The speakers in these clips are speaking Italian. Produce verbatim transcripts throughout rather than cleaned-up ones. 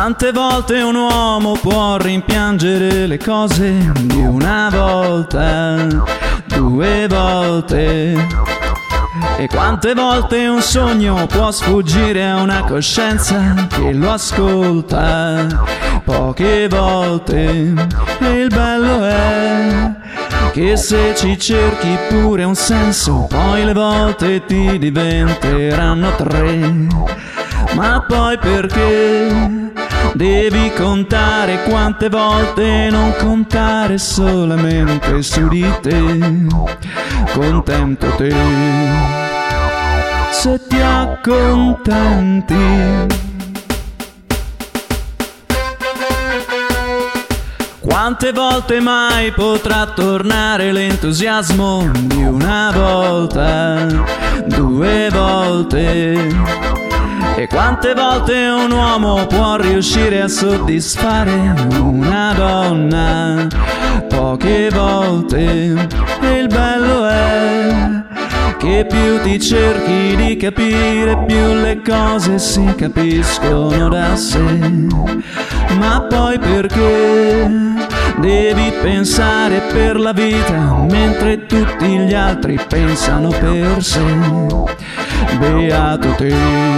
Quante volte un uomo può rimpiangere le cose di una volta, due volte? E quante volte un sogno può sfuggire a una coscienza che lo ascolta? Poche volte. E il bello è che se ci cerchi pure un senso, poi le volte ti diventeranno tre. Ma poi perché devi contare quante volte non contare solamente su di te? Contento te se ti accontenti. Quante volte mai potrà tornare l'entusiasmo di una volta, due volte? E quante volte un uomo può riuscire a soddisfare una donna? Poche volte. E il bello è che più ti cerchi di capire, più le cose si capiscono da sé. Ma poi perché devi pensare per la vita mentre tutti gli altri pensano per sé? Beato te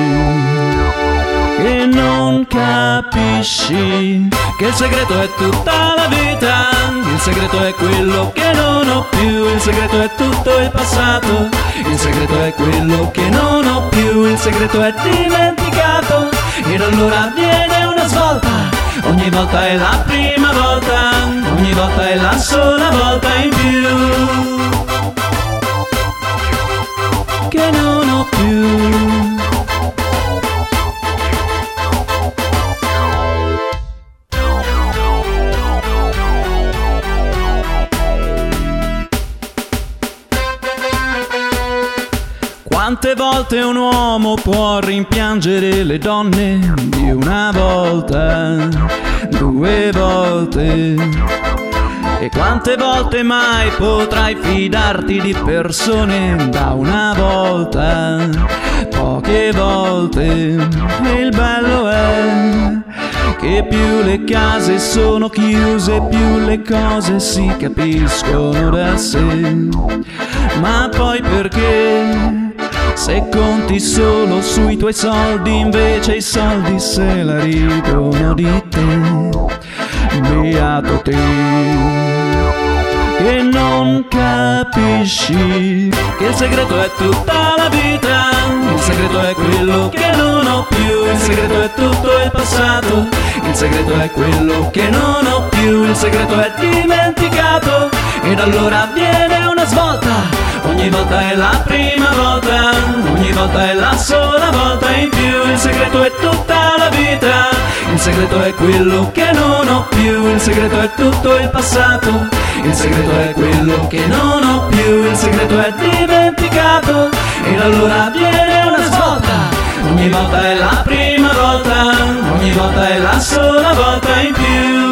che non capisci che il segreto è tutta la vita, il segreto è quello che non ho più, il segreto è tutto il passato, il segreto è quello che non ho più, il segreto è dimenticato. Ed allora viene una svolta, ogni volta è la prima volta, ogni volta è la sola volta in più che non ho più. Quante volte un uomo può rimpiangere le donne di una volta, due volte? E quante volte mai potrai fidarti di persone da una volta, poche volte? E il bello è che più le case sono chiuse, più le cose si capiscono da sé. Ma poi perché? Se conti solo sui tuoi soldi, invece i soldi se la ridono di te. Beato te che non capisci che il segreto è tutta la vita, il segreto è quello che non ho più, il segreto è tutto il passato, il segreto è quello che non ho più, il segreto è dimenticato. Ed allora viene una svolta, ogni volta è la prima volta, ogni volta è la sola volta in più, il segreto è tutta la vita, il segreto è quello che non ho più, il segreto è tutto il passato, il segreto è quello che non ho più, il segreto è dimenticato. Ed allora viene una svolta, ogni volta è la prima volta, ogni volta è la sola volta in più.